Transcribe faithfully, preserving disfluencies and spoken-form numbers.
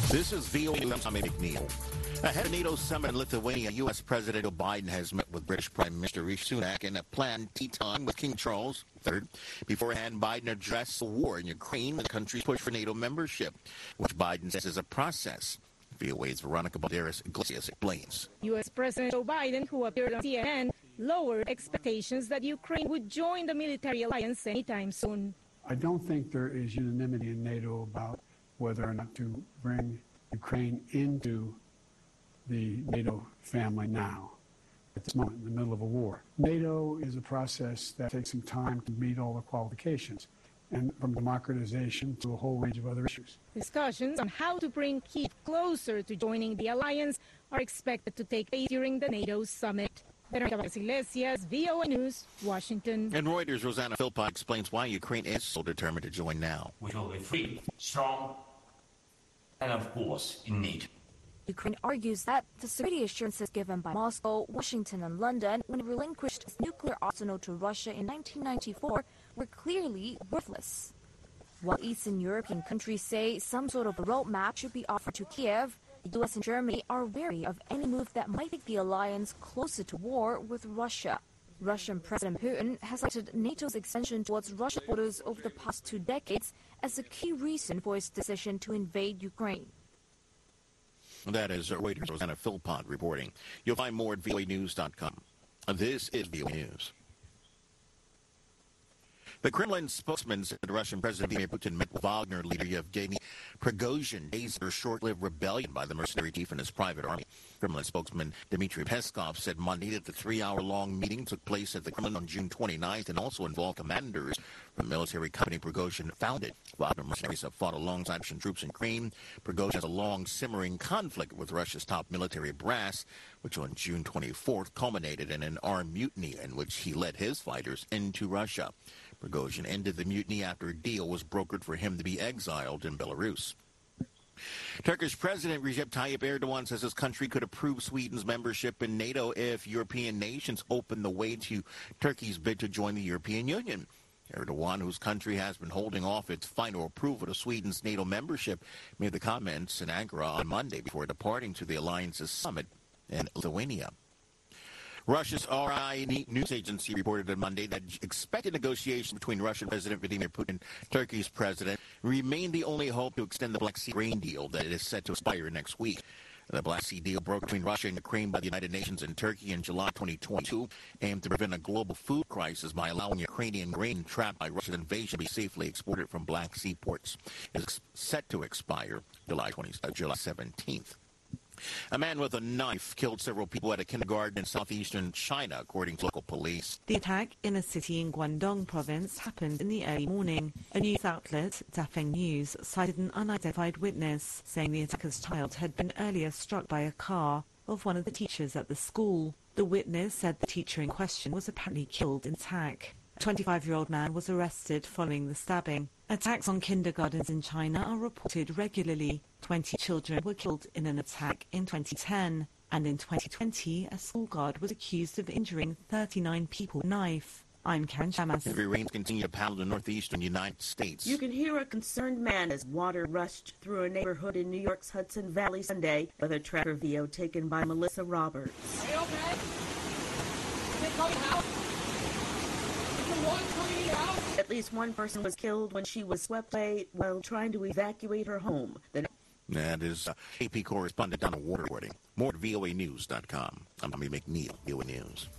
This is V O A News. I'm Tommy McNeil. Ahead of NATO summit in Lithuania, U S. President Joe Biden has met with British Prime Minister Rishi Sunak in a planned tea time with King Charles the third. Beforehand, Biden addressed the war in Ukraine and the country's push for NATO membership, which Biden says is a process. V O A's Veronica Balderas Iglesias explains. U S. President Joe Biden, who appeared on C N N, lowered expectations that Ukraine would join the military alliance anytime soon. I don't think there is unanimity in NATO about whether or not to bring Ukraine into the NATO family now, at this moment, in the middle of a war. NATO is a process that takes some time to meet all the qualifications, and from democratization to a whole range of other issues. Discussions on how to bring Kyiv closer to joining the alliance are expected to take place during the NATO summit. Veronica Balderas Iglesias, V O A News, Washington. And Reuters' Rosanna Philpott explains why Ukraine is so determined to join now. We will be free, strong, and of course, in need. Ukraine argues that the security assurances given by Moscow, Washington, and London when it relinquished its nuclear arsenal to Russia in nineteen ninety-four were clearly worthless. While Eastern European countries say some sort of a roadmap should be offered to Kiev, the U S and Germany are wary of any move that might take the alliance closer to war with Russia. Russian President Putin has cited NATO's extension towards Russia's borders over the past two decades as a key reason for its decision to invade Ukraine. That is Reuters' Rosanna Philpott reporting. You'll find more at V O A news dot com. This is V O A News. The Kremlin spokesman said Russian President Vladimir Putin met with Wagner leader Yevgeny Prigozhin days after a short-lived rebellion by the mercenary chief and his private army. Kremlin spokesman Dmitry Peskov said Monday that the three-hour-long meeting took place at the Kremlin on June twenty-ninth and also involved commanders from the military company Prigozhin founded. Wagner mercenaries have fought alongside Russian troops in Ukraine. Prigozhin has a long simmering conflict with Russia's top military brass, which on June twenty-fourth culminated in an armed mutiny in which he led his fighters into Russia. Prigozhin ended the mutiny after a deal was brokered for him to be exiled in Belarus. Turkish President Recep Tayyip Erdogan says his country could approve Sweden's membership in NATO if European nations open the way to Turkey's bid to join the European Union. Erdogan, whose country has been holding off its final approval to Sweden's NATO membership, made the comments in Ankara on Monday before departing to the alliance's summit in Lithuania. Russia's R I news agency reported on Monday that expected negotiations between Russian President Vladimir Putin and Turkey's president remain the only hope to extend the Black Sea grain deal that is set to expire next week. The Black Sea deal broke between Russia and Ukraine by the United Nations and Turkey in July twenty twenty-two, aimed to prevent a global food crisis by allowing Ukrainian grain trapped by Russian invasion to be safely exported from Black Sea ports. It's set to expire July twentieth, uh, July seventeenth. A man with a knife killed several people at a kindergarten in southeastern China, according to local police. The attack in a city in Guangdong province happened in the early morning. A news outlet, Dafeng News, cited an unidentified witness, saying the attacker's child had been earlier struck by a car of one of the teachers at the school. The witness said the teacher in question was apparently killed in the attack. A twenty-five-year-old man was arrested following the stabbing. Attacks on kindergartens in China are reported regularly. Twenty children were killed in an attack in twenty ten, and in twenty twenty, a school guard was accused of injuring thirty-nine people with a knife. I'm Karen Shamas. Heavy rains continue to pound the northeastern United States. You can hear a concerned man as water rushed through a neighborhood in New York's Hudson Valley Sunday, with a tracker video taken by Melissa Roberts. Are you okay? Is it coming out? At least one person was killed when she was swept away while trying to evacuate her home. The that is uh, A P correspondent Donna Ward reporting. More at V O A news dot com. I'm Tommy McNeil, V O A News.